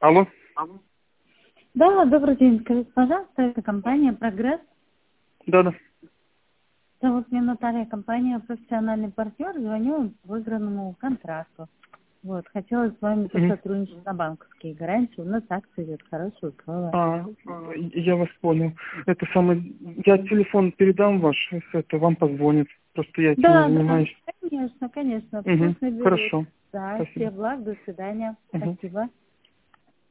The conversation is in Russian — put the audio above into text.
Алло? Да, добрый день. Скажите, пожалуйста, это компания «Прогресс». Да. Зовут меня Наталья, компания «Профессиональный партнер». Звоню по выигранному контракту. Вот, хотела с вами посотрудничать на банковские гарантии. У нас акция идет, хорошие условия. Я вас понял. Это самое... Я телефон передам ваш, если это вам позвонит. Просто я этим не занимаюсь. Да, конечно. Хорошо. Да, Спасибо. всех благ, до свидания. Спасибо.